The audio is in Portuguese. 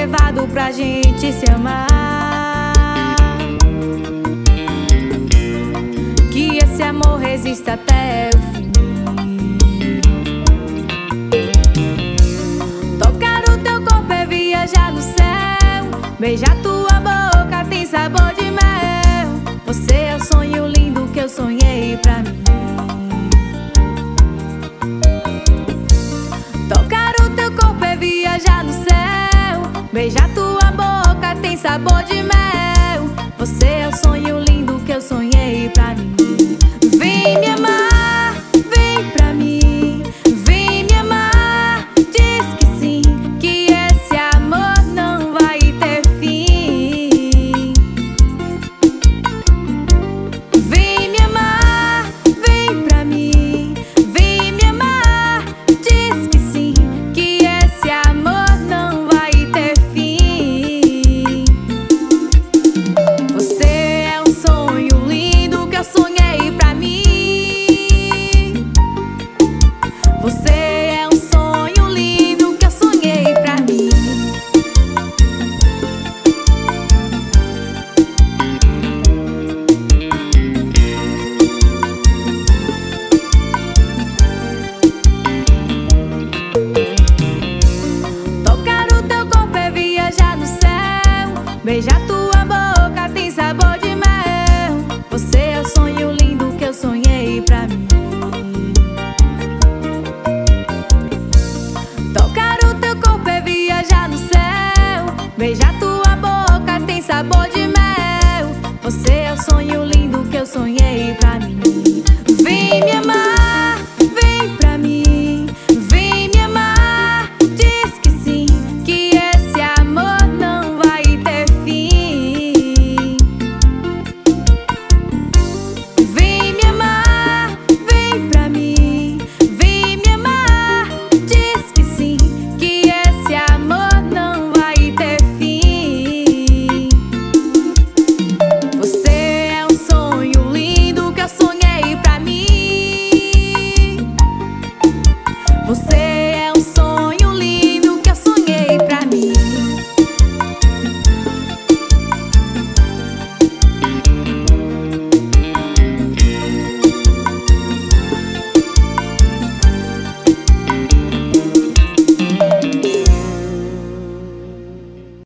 reservado pra gente se amar. Que esse amor resista até o fim. Tocar o teu corpo é viajar no céu. Beijar tua boca tem sabor de mel. Você é o sonho lindo que eu sonhei pra mim. Tocar o teu corpo é viajar no céu. Beijar tua boca tem sabor de mel. Você é o sonho lindo que eu sonhei pra mim. Vem me amar, vem pra mim. Vem me amar, diz que sim, que esse amor não vai ter fim. Vem me amar, vem pra mim. Vem me amar, diz que sim, que esse amor não vai ter fim. Você é um sonho lindo que eu sonhei pra mim. Você é um sonho lindo que eu sonhei pra mim. Tocar o teu corpo é viajar no céu. Beijar tua boca tem sabor de mel. Você é o sonho lindo que eu sonhei pra mim. Tocar o teu corpo é viajar no céu. Beijar tua boca tem sabor de